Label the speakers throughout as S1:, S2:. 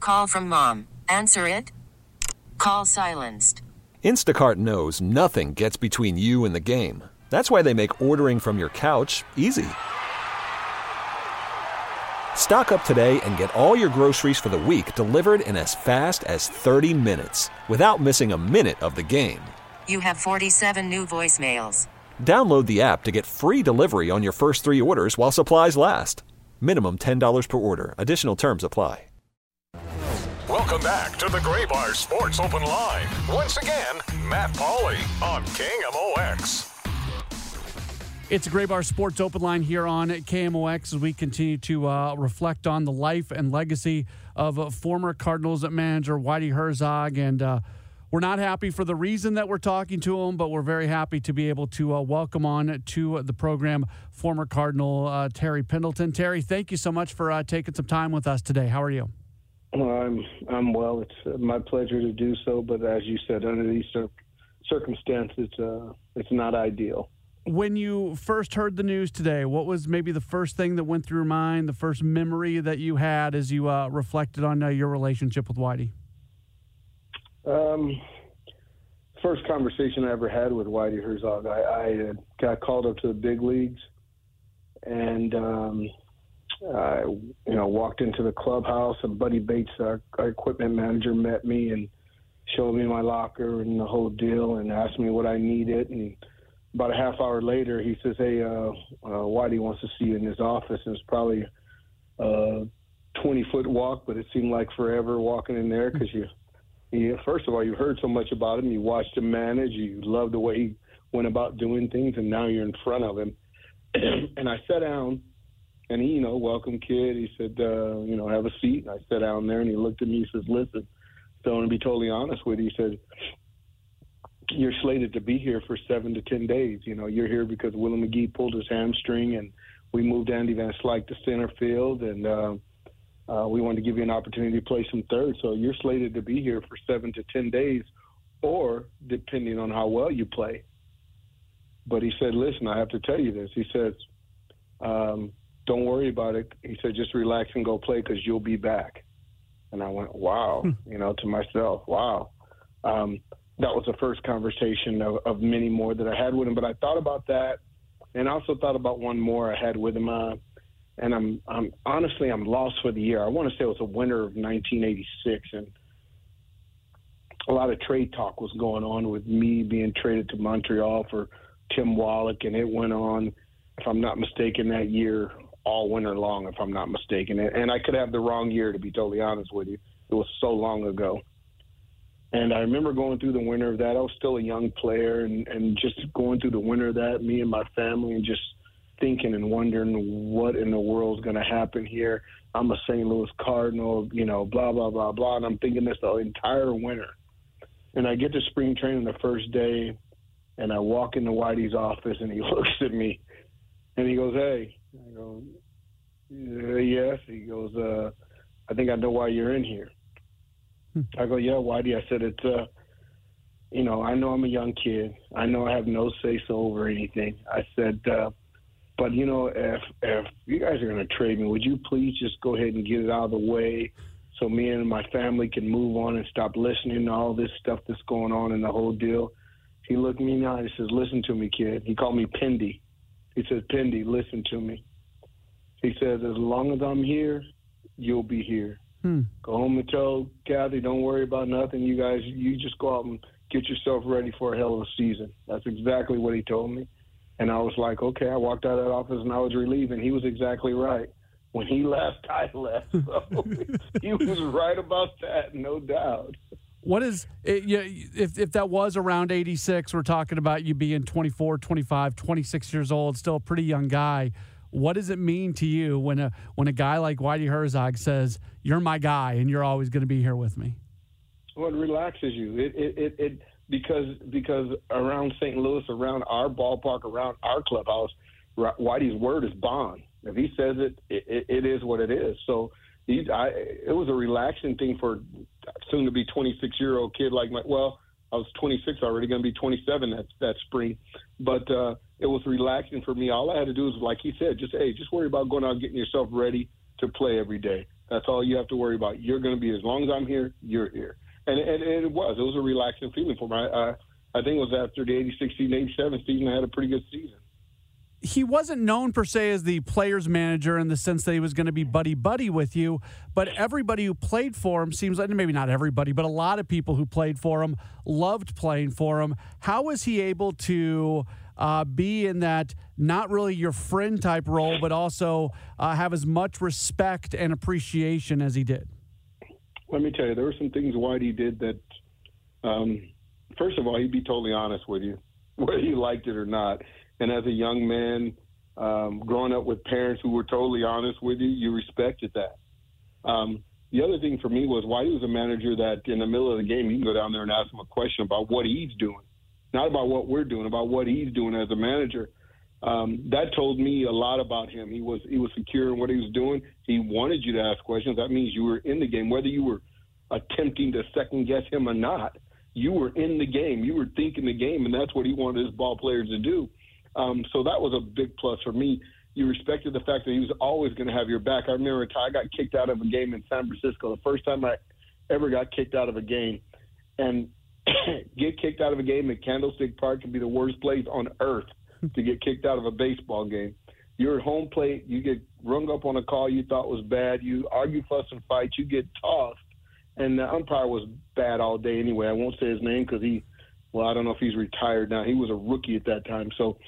S1: Call from mom. Answer it. Call silenced.
S2: Instacart knows nothing gets between you and the game. That's why they make ordering from your couch easy. Stock up today and get all your groceries for the week delivered in as fast as 30 minutes without missing a minute of the game.
S1: You have 47 new voicemails.
S2: Download the app to get free delivery on your first 3 orders while supplies last. Minimum $10 per order. Additional terms apply.
S3: Welcome back to the Graybar Sports Open Line. Once again, Matt Pauley on KMOX.
S4: It's a Graybar Sports Open Line here on KMOX as we continue to reflect on the life and legacy of former Cardinals manager Whitey Herzog. And we're not happy for the reason that we're talking to him, but we're very happy to be able to welcome on to the program former Cardinal Terry Pendleton. Terry, thank you so much for taking some time with us today. How are you?
S5: I'm well. It's my pleasure to do so, but as you said, under these circumstances, it's not ideal.
S4: When you first heard the news today, what was maybe the first thing that went through your mind, the first memory that you had as you reflected on your relationship with Whitey?
S5: First conversation I ever had with Whitey Herzog, I got called up to the big leagues, and I walked into the clubhouse, and Buddy Bates, our equipment manager, met me and showed me my locker and the whole deal and asked me what I needed. And about a half hour later, he says, hey, Whitey wants to see you in his office. And it's probably a 20-foot walk, but it seemed like forever walking in there because first of all, you heard so much about him. You watched him manage. You loved the way he went about doing things, and now you're in front of him. And I sat down, and he, welcome, kid. He said, have a seat. And I sat down there, and he looked at me. He says, listen, so I want to be totally honest with you. He said, you're slated to be here for 7 to 10 days. You're here because Willie McGee pulled his hamstring, and we moved Andy Van Slyke to center field, and we wanted to give you an opportunity to play some third. So you're slated to be here for 7 to 10 days, or depending on how well you play. But he said, listen, I have to tell you this. He says, don't worry about it. He said, just relax and go play because you'll be back. And I went, wow, to myself, wow. That was the first conversation of many more that I had with him. But I thought about that, and I also thought about one more I had with him. And I'm honestly, I'm lost for the year. I want to say it was the winter of 1986, and a lot of trade talk was going on with me being traded to Montreal for Tim Wallach, and it went on, if I'm not mistaken, that year all winter long, if I'm not mistaken. And I could have the wrong year, to be totally honest with you. It was so long ago. And I remember going through the winter of that. I was still a young player, and just going through the winter of that, me and my family, and just thinking and wondering what in the world is going to happen here. I'm a St. Louis Cardinal, blah, blah, blah, blah. And I'm thinking this the entire winter. And I get to spring training the first day, and I walk into Whitey's office, and he looks at me, and he goes, hey. I go, yes. He goes, I think I know why you're in here. I go, yeah, Whitey. I said, it's, I know I'm a young kid. I know I have no say-so over anything. I said, but, if you guys are going to trade me, would you please just go ahead and get it out of the way so me and my family can move on and stop listening to all this stuff that's going on in the whole deal? He looked me in the eye and he says, listen to me, kid. He called me Pendy. He says, Pendy, listen to me. He says, as long as I'm here, you'll be here. Go home and tell Kathy, don't worry about nothing. You guys, you just go out and get yourself ready for a hell of a season. That's exactly what he told me. And I was like, okay. I walked out of that office and I was relieved, and he was exactly right. When he left, I left. So he was right about that, no doubt.
S4: What is if that was around 86, we're talking about you being 24, 25, 26 years old, still a pretty young guy. What does it mean to you when a guy like Whitey Herzog says, you're my guy and you're always going to be here with me?
S5: Well, it relaxes you. It because around St. Louis, around our ballpark, around our clubhouse, Whitey's word is bond. If he says it, it is what it is. So it was a relaxing thing for soon to be 26-year-old kid like I was 26 already, going to be 27 that spring. But it was relaxing for me. All I had to do was, like he said, just worry about going out and getting yourself ready to play every day. That's all you have to worry about. You're going to be, as long as I'm here, you're here. And it was a relaxing feeling for me. I think it was after the 86 87 season, I had a pretty good season.
S4: He wasn't known per se as the player's manager in the sense that he was going to be buddy-buddy with you, but everybody who played for him seems like, maybe not everybody, but a lot of people who played for him loved playing for him. How was he able to be in that not really your friend type role, but also have as much respect and appreciation as he did?
S5: Let me tell you, there were some things Whitey did that, first of all, he'd be totally honest with you, whether you liked it or not. And as a young man, growing up with parents who were totally honest with you, you respected that. The other thing for me was Whitey was a manager that in the middle of the game, you can go down there and ask him a question about what he's doing, not about what we're doing, about what he's doing as a manager. That told me a lot about him. He was secure in what he was doing. He wanted you to ask questions. That means you were in the game, whether you were attempting to second guess him or not. You were in the game. You were thinking the game, and that's what he wanted his ball players to do. So that was a big plus for me. You respected the fact that he was always going to have your back. I remember I got kicked out of a game in San Francisco, the first time I ever got kicked out of a game. And get kicked out of a game at Candlestick Park can be the worst place on earth to get kicked out of a baseball game. You're at home plate. You get rung up on a call you thought was bad. You argue, fuss, and fight. You get tossed. And the umpire was bad all day anyway. I won't say his name because I don't know if he's retired now. He was a rookie at that time. So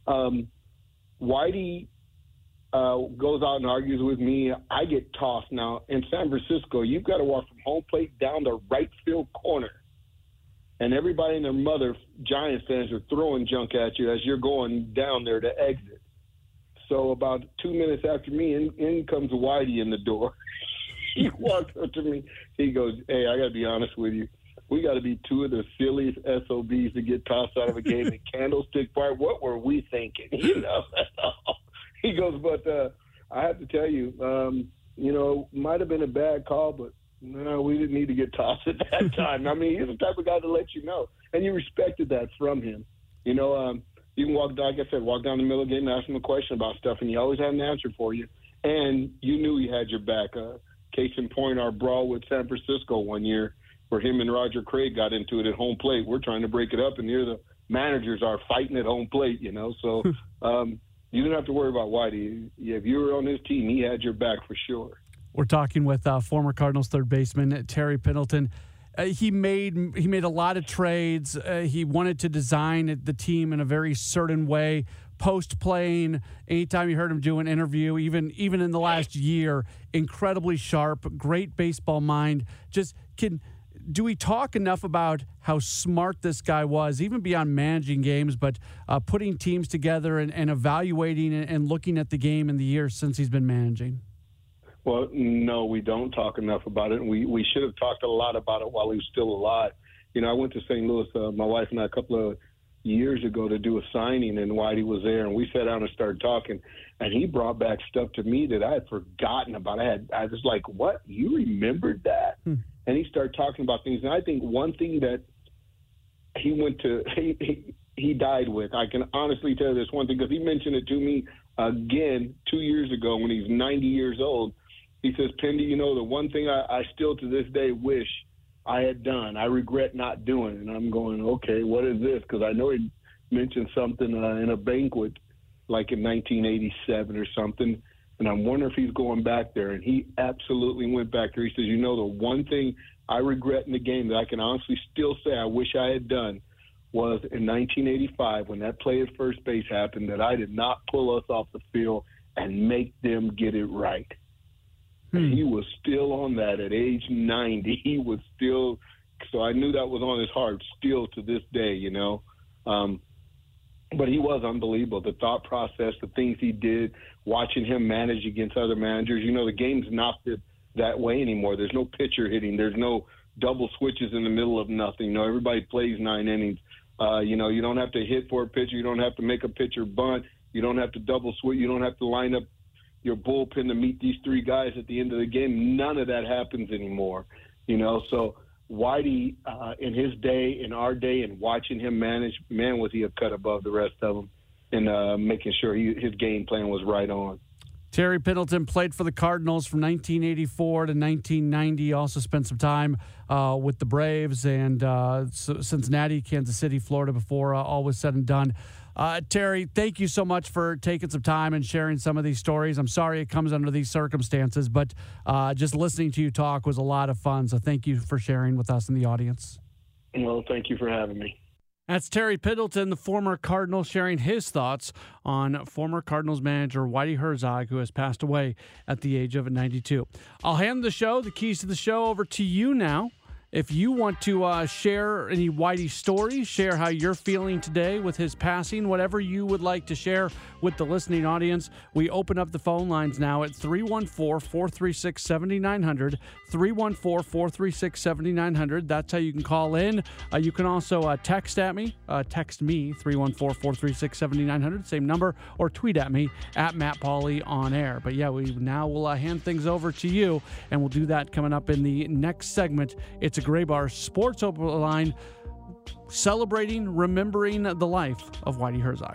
S5: Whitey goes out and argues with me. I get tossed. Now, in San Francisco, you've got to walk from home plate down the right field corner. And everybody and their mother, Giants fans, are throwing junk at you as you're going down there to exit. So about 2 minutes after me, in comes Whitey in the door. He walks up to me. He goes, "Hey, I got to be honest with you. We got to be two of the silliest SOBs to get tossed out of a game at Candlestick Park. What were we thinking?" He goes, "But I have to tell you, might have been a bad call, but no, we didn't need to get tossed at that time." I mean, he's the type of guy to let you know, and you respected that from him. You can walk, like I said, walk down the middle of the game and ask him a question about stuff, and he always had an answer for you, and you knew he had your back. Case in point, our brawl with San Francisco one year, where him and Roger Craig got into it at home plate. We're trying to break it up, and here the managers are fighting at home plate, So you didn't have to worry about Whitey. If you were on his team, he had your back for sure.
S4: We're talking with former Cardinals third baseman Terry Pendleton. He made a lot of trades. He wanted to design the team in a very certain way. Post-playing, anytime you heard him do an interview, even in the last year, incredibly sharp, great baseball mind. Do we talk enough about how smart this guy was, even beyond managing games, but putting teams together and evaluating and looking at the game in the years since he's been managing?
S5: Well, no, we don't talk enough about it. And we should have talked a lot about it while he was still alive. I went to St. Louis, my wife and I, a couple of years ago to do a signing, and Whitey was there, and we sat down and started talking, and he brought back stuff to me that I had forgotten about. I was like, "What? You remembered that?" And he started talking about things. And I think one thing that he died with, I can honestly tell you this one thing, because he mentioned it to me again 2 years ago when he's 90 years old. He says, "Pendy, the one thing I still to this day wish I had done, I regret not doing." And I'm going, okay, what is this? Because I know he mentioned something in a banquet like in 1987 or something. And I'm wondering if he's going back there. And he absolutely went back there. He says, the one thing I regret in the game that I can honestly still say I wish I had done was in 1985 when that play at first base happened, that I did not pull us off the field and make them get it right. And he was still on that at age 90. He was still – so I knew that was on his heart still to this day, But he was unbelievable. The thought process, the things he did, watching him manage against other managers. The game's not that way anymore. There's no pitcher hitting. There's no double switches in the middle of nothing. Everybody plays 9 innings. You don't have to hit for a pitcher. You don't have to make a pitcher bunt. You don't have to double switch. You don't have to line up your bullpen to meet these three guys at the end of the game. None of that happens anymore, So Whitey, in his day, in our day, and watching him manage, man, was he a cut above the rest of them in making sure his game plan was right on.
S4: Terry Pendleton played for the Cardinals from 1984 to 1990. Also spent some time with the Braves and Cincinnati, Kansas City, Florida before all was said and done. Terry, thank you so much for taking some time and sharing some of these stories. I'm sorry it comes under these circumstances, but just listening to you talk was a lot of fun. So thank you for sharing with us in the audience.
S5: Well, thank you for having me.
S4: That's Terry Pendleton, the former Cardinal, sharing his thoughts on former Cardinals manager Whitey Herzog, who has passed away at the age of 92. I'll hand the keys to the show over to you now. If you want to share any Whitey stories, share how you're feeling today with his passing, whatever you would like to share with the listening audience, we open up the phone lines now at 314-436-7900, 314-436-7900. That's how you can call in. You can also text me, 314-436-7900, same number, or tweet at me at Matt Pauley on air. But yeah, we now will hand things over to you, and we'll do that coming up in the next segment. It's a Graybar Sports Open Line, celebrating, remembering the life of Whitey Herzog.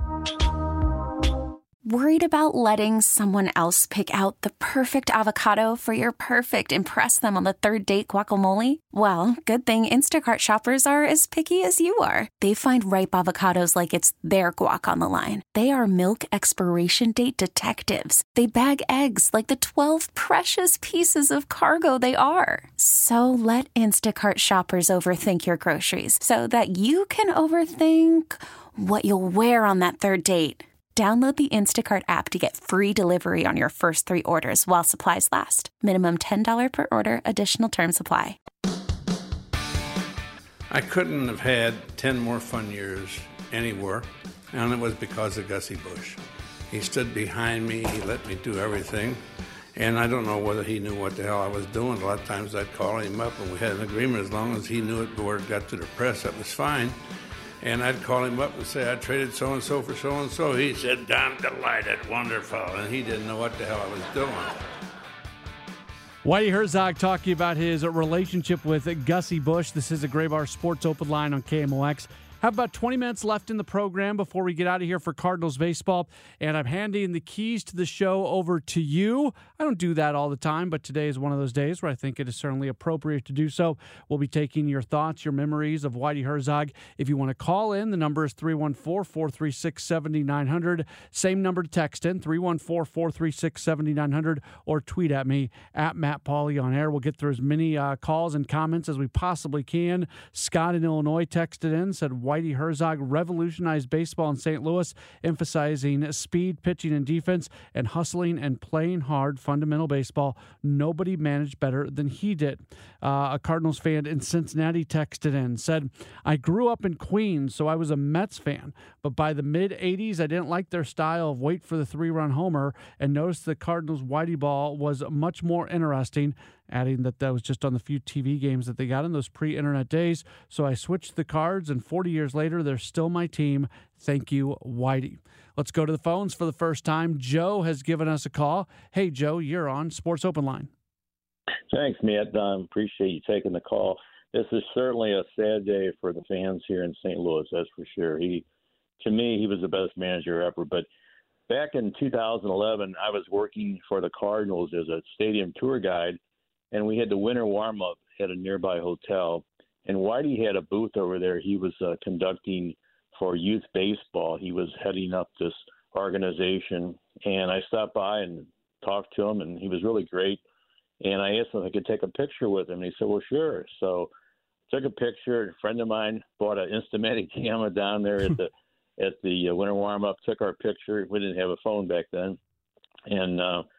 S6: Worried about letting someone else pick out the perfect avocado for your perfect impress them on the third date guacamole? Well, good thing Instacart shoppers are as picky as you are. They find ripe avocados like it's their guac on the line. They are milk expiration date detectives. They bag eggs like the 12 precious pieces of cargo they are. So let Instacart shoppers overthink your groceries so that you can overthink what you'll wear on that third date. Download the Instacart app to get free delivery on your first 3 orders while supplies last. Minimum $10 per order. Additional terms apply.
S7: I couldn't have had 10 more fun years anywhere, and it was because of Gussie Busch. He stood behind me. He let me do everything, and I don't know whether he knew what the hell I was doing. A lot of times I'd call him up, and we had an agreement. As long as he knew it before it got to the press, that was fine. And I'd call him up and say, I traded so-and-so for so-and-so. He said, I'm delighted, wonderful. And he didn't know what the hell I was doing.
S4: Whitey Herzog talking about his relationship with Gussie Busch. This is a Graybar Sports Open Line on KMOX. Have about 20 minutes left in the program before we get out of here for Cardinals baseball, and I'm handing the keys to the show over to you. I don't do that all the time, but today is one of those days where I think it is certainly appropriate to do so. We'll be taking your thoughts, your memories of Whitey Herzog. If you want to call in, the number is 314-436-7900. Same number to text in, 314-436-7900, or tweet at me at Matt Pauley on air. We'll get through as many calls and comments as we possibly can. Scott in Illinois texted in, said, Whitey Herzog revolutionized baseball in St. Louis, emphasizing speed, pitching, and defense, and hustling and playing hard fundamental baseball. Nobody managed better than he did. A Cardinals fan in Cincinnati texted in, said, I grew up in Queens, so I was a Mets fan, but by the mid-'80s, I didn't like their style of wait for the 3-run homer and noticed the Cardinals' Whitey ball was much more interesting, adding that was just on the few TV games that they got in those pre-internet days. So I switched the Cards, and 40 years later, they're still my team. Thank you, Whitey. Let's go to the phones for the first time. Joe has given us a call. Hey, Joe, you're on Sports Open Line.
S8: Thanks, Matt. Appreciate you taking the call. This is certainly a sad day for the fans here in St. Louis, that's for sure. To me, he was the best manager ever. But back in 2011, I was working for the Cardinals as a stadium tour guide, and we had the winter warm-up at a nearby hotel. And Whitey had a booth over there. He was conducting for youth baseball. He was heading up this organization. And I stopped by and talked to him, and he was really great. And I asked him if I could take a picture with him. And he said, well, sure. So I took a picture. A friend of mine bought an Instamatic camera down there at the winter warm-up, took our picture. We didn't have a phone back then. And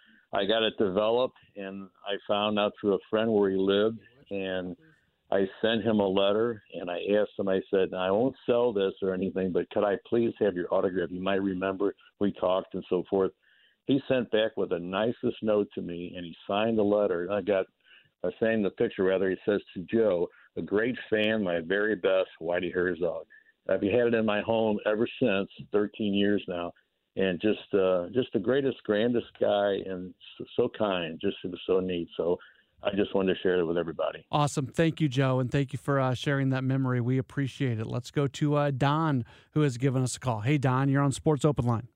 S8: I got it developed, and I found out through a friend where he lived, and I sent him a letter, and I asked him, I said, I won't sell this or anything, but could I please have your autograph? You might remember we talked and so forth. He sent back with the nicest note to me, and he signed the letter. I got signed the picture, rather. He says, to Joe, a great fan, my very best, Whitey Herzog. I've had it in my home ever since, 13 years now. And just the greatest, grandest guy, and so kind. It was so neat. So I just wanted to share it with everybody.
S4: Awesome. Thank you, Joe, and thank you for sharing that memory. We appreciate it. Let's go to Don, who has given us a call. Hey, Don, you're on Sports Open Line.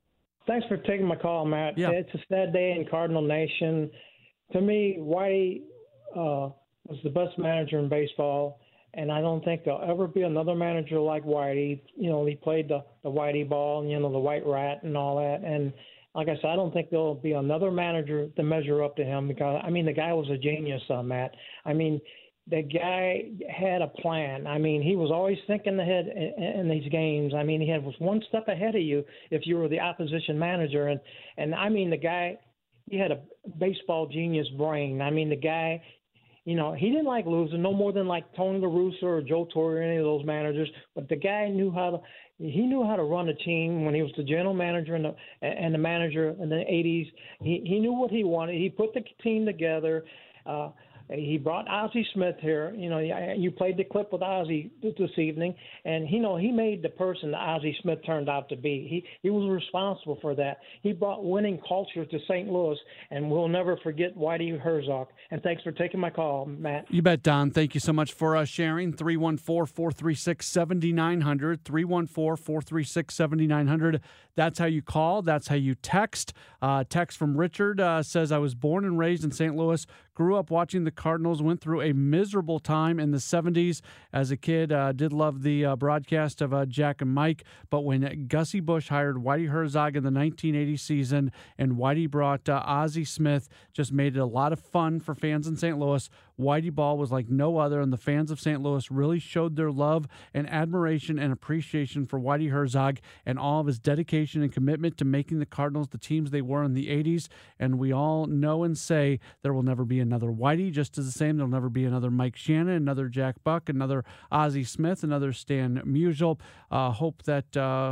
S9: Thanks for taking my call, Matt.
S4: Yeah.
S9: It's a sad day in Cardinal Nation. To me, Whitey was the best manager in baseball, and I don't think there'll ever be another manager like Whitey. You know, he played the Whitey ball, and, you know, the white rat and all that. And like I said, I don't think there'll be another manager to measure up to him because, I mean, the guy was a genius, Matt. I mean, the guy had a plan. I mean, he was always thinking ahead in these games. I mean, was one step ahead of you if you were the opposition manager. And I mean, the guy, he had a baseball genius brain. I mean, the guy, you know, he didn't like losing no more than like Tony La Russa or Joe Torre or any of those managers. But the guy knew how to run a team when he was the general manager and the manager in the 80s. He knew what he wanted. He put the team together. He brought Ozzie Smith here. You know, you played the clip with Ozzie this evening, and he made the person that Ozzie Smith turned out to be. He was responsible for that. He brought winning culture to St. Louis, and we'll never forget Whitey Herzog. And thanks for taking my call, Matt.
S4: You bet, Don. Thank you so much for sharing. 314-436-7900, 314-436-7900. That's how you call. That's how you text. Text from Richard says, I was born and raised in St. Louis, grew up watching the Cardinals, went through a miserable time in the 70s. As a kid, did love the broadcast of Jack and Mike, but when Gussie Busch hired Whitey Herzog in the 1980 season and Whitey brought Ozzie Smith, just made it a lot of fun for fans in St. Louis. Whitey ball was like no other, and the fans of St. Louis really showed their love and admiration and appreciation for Whitey Herzog and all of his dedication and commitment to making the Cardinals the teams they were in the 80s. And we all know and say there will never be another Whitey, just as the same there'll never be another Mike Shannon, another Jack Buck, another Ozzie Smith, another Stan Musial. Hope that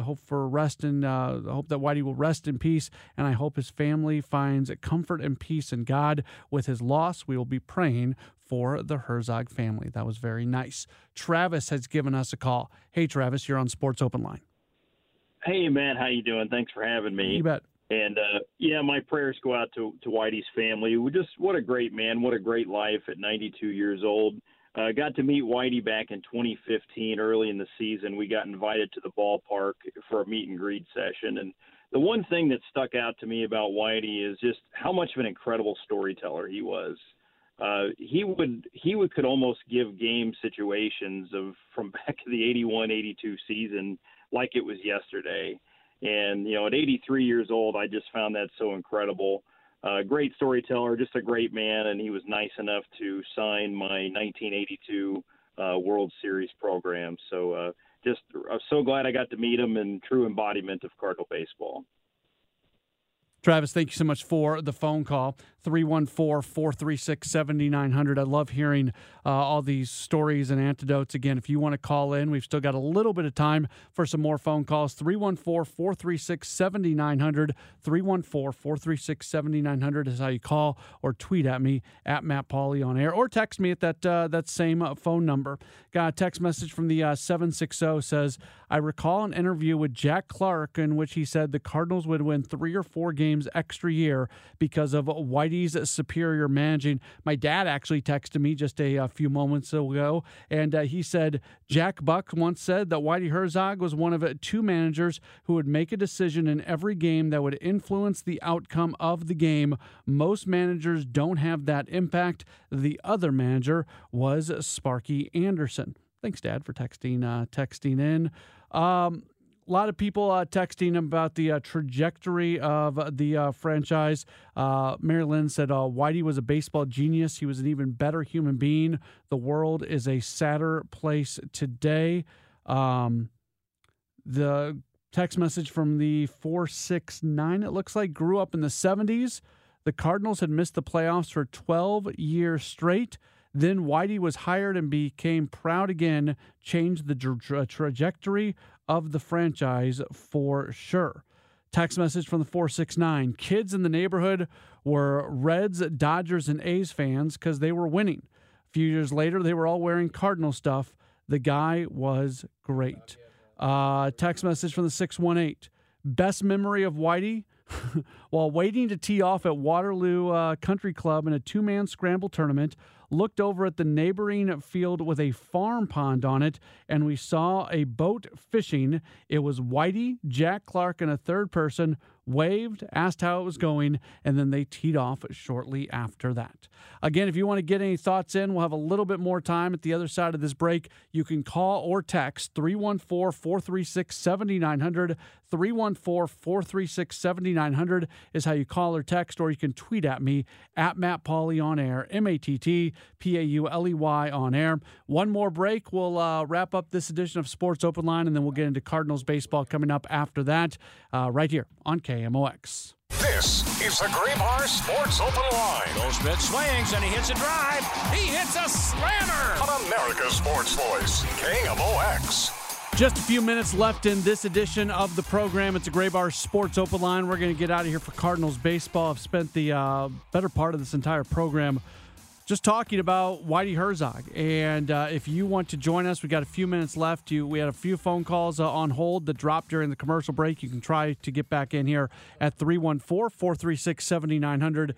S4: Whitey will rest in peace, and I hope his family finds comfort and peace in God. With his loss, we will be praying for the Herzog family. That was very nice. Travis has given us a call. Hey, Travis, you're on Sports Open Line.
S10: Hey, man, how you doing? Thanks for having me.
S4: You bet.
S10: And, my prayers go out to Whitey's family. What a great man. What a great life at 92 years old. Got to meet Whitey back in 2015, early in the season. We got invited to the ballpark for a meet and greet session. And the one thing that stuck out to me about Whitey is just how much of an incredible storyteller he was. He could almost give game situations from back in the 81-82 season like it was yesterday. And, at 83 years old, I just found that so incredible. Great storyteller, just a great man, and he was nice enough to sign my 1982 World Series program. So I'm so glad I got to meet him, and true embodiment of Cardinal baseball.
S4: Travis, thank you so much for the phone call. 314-436-7900. I love hearing all these stories and anecdotes. Again, if you want to call in, we've still got a little bit of time for some more phone calls. 314-436-7900. 314-436-7900 is how you call or tweet at me at Matt Pauley on air, or text me at that same phone number. Got a text message from the 760 says, I recall an interview with Jack Clark in which he said the Cardinals would win 3 or 4 games extra year because of Whitey's superior managing. My dad actually texted me just a few moments ago, and he said Jack Buck once said that Whitey Herzog was one of 2 managers who would make a decision in every game that would influence the outcome of the game. Most managers don't have that impact. The other manager was Sparky Anderson. Thanks, Dad, for texting in. A lot of people texting about the trajectory of the franchise. Mary Lynn said Whitey was a baseball genius. He was an even better human being. The world is a sadder place today. The text message from the 469, it looks like, grew up in the 70s. The Cardinals had missed the playoffs for 12 years straight. Then Whitey was hired and became proud again, changed the trajectory of the franchise for sure. Text message from the 469. Kids in the neighborhood were Reds, Dodgers, and A's fans because they were winning. A few years later, they were all wearing Cardinal stuff. The guy was great. Text message from the 618. Best memory of Whitey? While waiting to tee off at Waterloo Country Club in a 2-man scramble tournament, looked over at the neighboring field with a farm pond on it, and we saw a boat fishing. It was Whitey, Jack Clark, and a third person. Waved, asked how it was going, and then they teed off shortly after that. Again, if you want to get any thoughts in, we'll have a little bit more time at the other side of this break. You can call or text 314-436-7900. 314-436-7900 is how you call or text, or you can tweet at me at Matt Pauley on air, MattPauley on air. One more break. We'll wrap up this edition of Sports Open Line, and then we'll get into Cardinals baseball coming up after that, right here on KMOX.
S3: This is the Graybar Sports Open Line.
S11: Goldschmidt swings and he hits a drive. He hits a slammer.
S3: On America's Sports Voice, KMOX.
S4: Just a few minutes left in this edition of the program. It's a Graybar Sports Open Line. We're going to get out of here for Cardinals baseball. I've spent the better part of this entire program just talking about Whitey Herzog. And if you want to join us, we got a few minutes left. We had a few phone calls on hold that dropped during the commercial break. You can try to get back in here at 314-436-7900,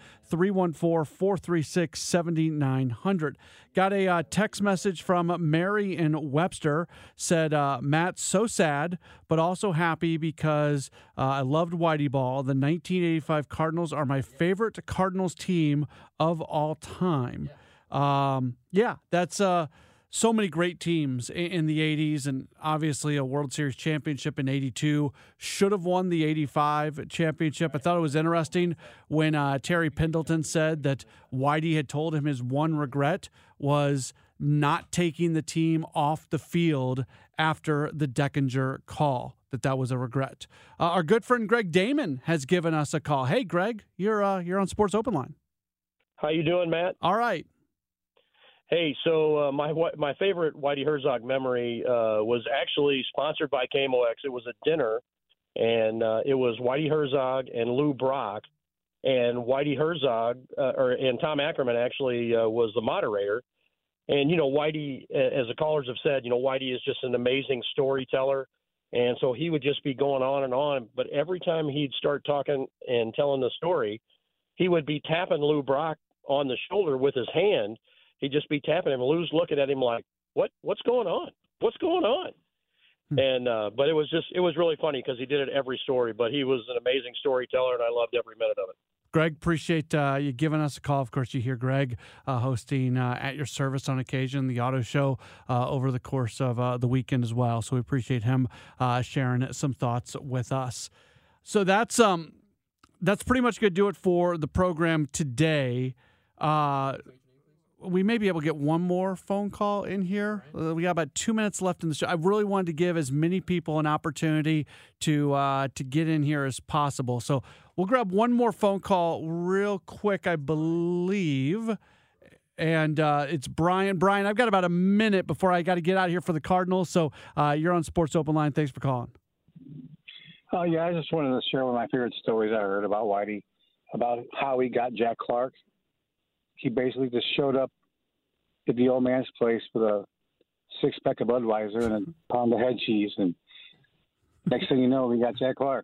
S4: 314-436-7900. Got a text message from Mary in Webster. Said, Matt, so sad, but also happy because I loved Whitey Ball. The 1985 Cardinals are my favorite Cardinals team of all time. That's so many great teams in the 80s, and obviously a World Series championship in 82. Should have won the 85 championship. I thought it was interesting when Terry Pendleton said that Whitey had told him his one regret was not taking the team off the field after the Deckinger call, that was a regret. Our good friend Greg Damon has given us a call. Hey, Greg, you're on Sports Open Line.
S12: How you doing, Matt?
S4: All right.
S12: Hey, so my favorite Whitey Herzog memory was actually sponsored by KMOX. It was a dinner, and it was Whitey Herzog and Lou Brock, and Whitey Herzog and Tom Ackerman actually was the moderator. And Whitey, as the callers have said, Whitey is just an amazing storyteller, and so he would just be going on and on. But every time he'd start talking and telling the story, he would be tapping Lou Brock on the shoulder with his hand. He'd just be tapping him. Lou's looking at him like, what's going on? What's going on? And but it was really funny because he did it every story. But he was an amazing storyteller, and I loved every minute of it.
S4: Greg, appreciate you giving us a call. Of course, you hear Greg hosting At Your Service on occasion, the auto show over the course of the weekend as well. So we appreciate him sharing some thoughts with us. So that's pretty much going to do it for the program today. We may be able to get one more phone call in here. We got about 2 minutes left in the show. I really wanted to give as many people an opportunity to get in here as possible. So we'll grab one more phone call real quick, I believe. And it's Brian. Brian, I've got about a minute before I got to get out of here for the Cardinals. So you're on Sports Open Line. Thanks for calling.
S13: Oh, yeah, I just wanted to share one of my favorite stories I heard about Whitey, about how he got Jack Clark. He basically just showed up at the old man's place with a six-pack of Budweiser and a pound of head cheese, and next thing you know, we got Jack Clark.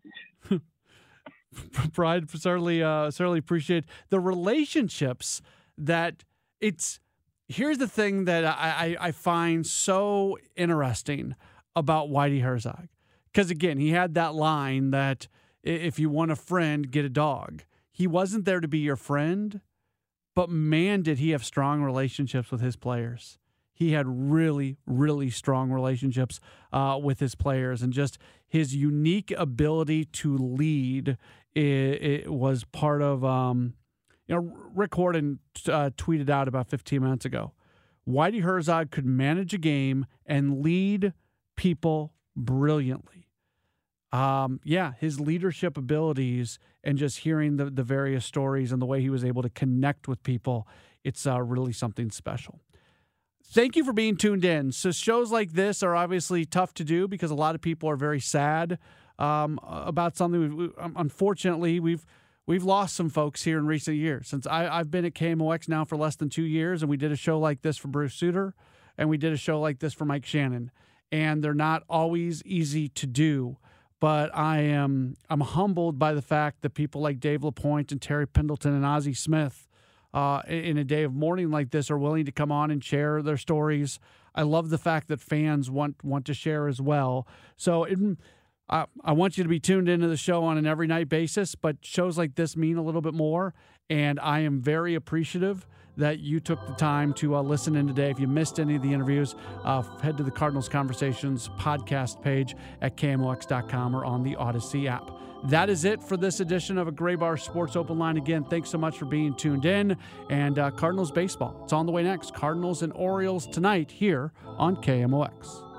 S4: Brian, certainly appreciate the relationships that it's. Here's the thing that I find so interesting about Whitey Herzog. Because, again, he had that line that if you want a friend, get a dog. He wasn't there to be your friend, but, man, did he have strong relationships with his players. He had really, really strong relationships with his players. And just his unique ability to lead it was part of, Rick Horton tweeted out about 15 minutes ago. Whitey Herzog could manage a game and lead people brilliantly. His leadership abilities and just hearing the various stories and the way he was able to connect with people, it's really something special. Thank you for being tuned in. So shows like this are obviously tough to do because a lot of people are very sad about something. Unfortunately, we've lost some folks here in recent years. Since I've been at KMOX now for less than 2 years, and we did a show like this for Bruce Sutter, and we did a show like this for Mike Shannon. And they're not always easy to do. But I'm humbled by the fact that people like Dave LaPointe and Terry Pendleton and Ozzie Smith in a day of mourning like this are willing to come on and share their stories. I love the fact that fans want to share as well. So I want you to be tuned into the show on an every night basis, but shows like this mean a little bit more. And I am very appreciative that you took the time to listen in today. If you missed any of the interviews, head to the Cardinals Conversations podcast page at KMOX.com or on the Odyssey app. That is it for this edition of a Graybar Sports Open Line. Again, thanks so much for being tuned in. And Cardinals baseball, it's on the way next. Cardinals and Orioles tonight here on KMOX.